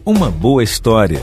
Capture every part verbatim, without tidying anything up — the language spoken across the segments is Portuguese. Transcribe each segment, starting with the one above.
Uma boa história.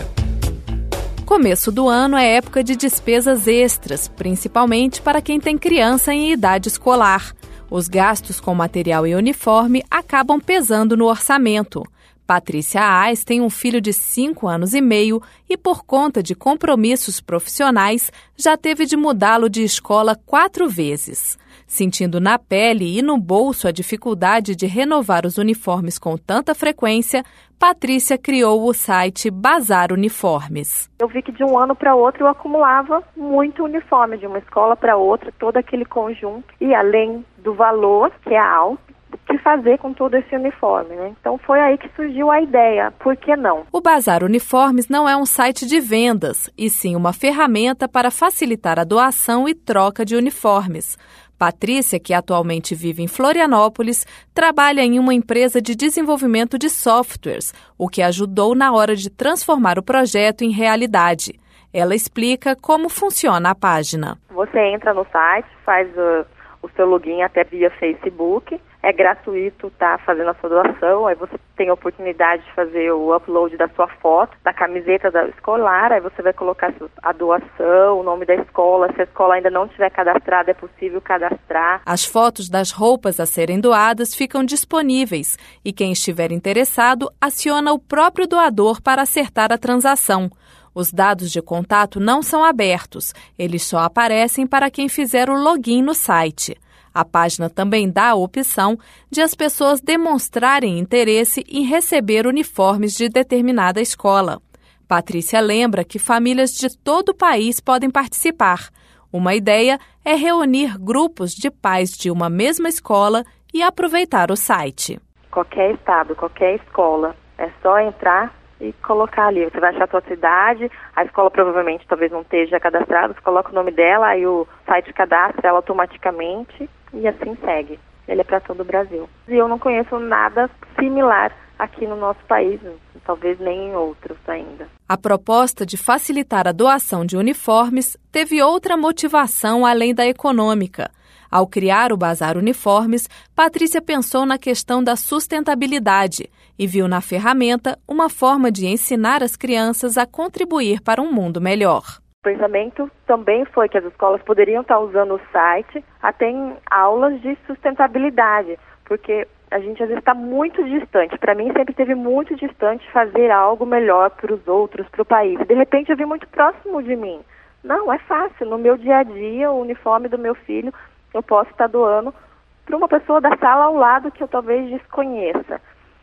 Começo do ano é época de despesas extras, principalmente para quem tem criança em idade escolar. Os gastos com material e uniforme acabam pesando no orçamento. Patrícia Ais tem um filho de cinco anos e meio e, por conta de compromissos profissionais, já teve de mudá-lo de escola quatro vezes. Sentindo na pele e no bolso a dificuldade de renovar os uniformes com tanta frequência, Patrícia criou o site Bazar Uniformes. Eu vi que de um ano para outro eu acumulava muito uniforme, de uma escola para outra, todo aquele conjunto, e além do valor, que é alto, o que fazer com todo esse uniforme, né? Então foi aí que surgiu a ideia, por que não? O Bazar Uniformes não é um site de vendas, e sim uma ferramenta para facilitar a doação e troca de uniformes. Patrícia, que atualmente vive em Florianópolis, trabalha em uma empresa de desenvolvimento de softwares, o que ajudou na hora de transformar o projeto em realidade. Ela explica como funciona a página. Você entra no site, faz o, o seu login até via Facebook, é gratuito, tá fazendo a sua doação, aí você tem a oportunidade de fazer o upload da sua foto, da camiseta da escolar, aí você vai colocar a doação, o nome da escola, se a escola ainda não tiver cadastrada, é possível cadastrar. As fotos das roupas a serem doadas ficam disponíveis e quem estiver interessado aciona o próprio doador para acertar a transação. Os dados de contato não são abertos, eles só aparecem para quem fizer o login no site. A página também dá a opção de as pessoas demonstrarem interesse em receber uniformes de determinada escola. Patrícia lembra que famílias de todo o país podem participar. Uma ideia é reunir grupos de pais de uma mesma escola e aproveitar o site. Qualquer estado, qualquer escola, é só entrar e colocar ali. Você vai achar a sua cidade, a escola provavelmente talvez não esteja cadastrada, você coloca o nome dela, aí o site cadastra ela automaticamente e assim segue. Ele é para todo o Brasil. E eu não conheço nada similar aqui no nosso país, talvez nem em outros ainda. A proposta de facilitar a doação de uniformes teve outra motivação além da econômica. Ao criar o Bazar Uniformes, Patrícia pensou na questão da sustentabilidade e viu na ferramenta uma forma de ensinar as crianças a contribuir para um mundo melhor. O pensamento também foi que as escolas poderiam estar usando o site até em aulas de sustentabilidade, porque a gente às vezes está muito distante. Para mim sempre esteve muito distante fazer algo melhor para os outros, para o país. De repente eu vi muito próximo de mim. Não, é fácil. No meu dia a dia, o uniforme do meu filho eu posso estar doando para uma pessoa da sala ao lado que eu talvez desconheça.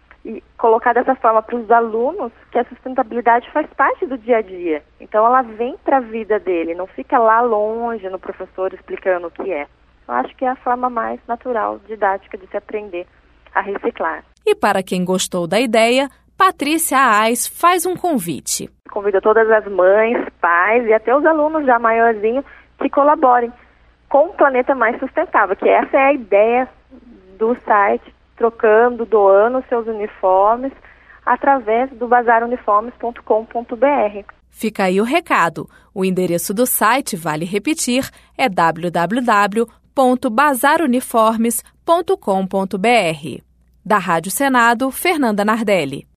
E colocar dessa forma para os alunos que a sustentabilidade faz parte do dia a dia. Então ela vem para a vida dele, não fica lá longe no professor explicando o que é. Eu acho que é a forma mais natural, didática de se aprender a reciclar. E para quem gostou da ideia, Patrícia Ais faz um convite. Convido todas as mães, pais e até os alunos já maiorzinhos que colaborem com o planeta mais sustentável, que essa é a ideia do site, trocando, doando seus uniformes através do bazar uniformes ponto com ponto b r. Fica aí o recado. O endereço do site, vale repetir, é w w w ponto bazar uniformes ponto com ponto b r. Da Rádio Senado, Fernanda Nardelli.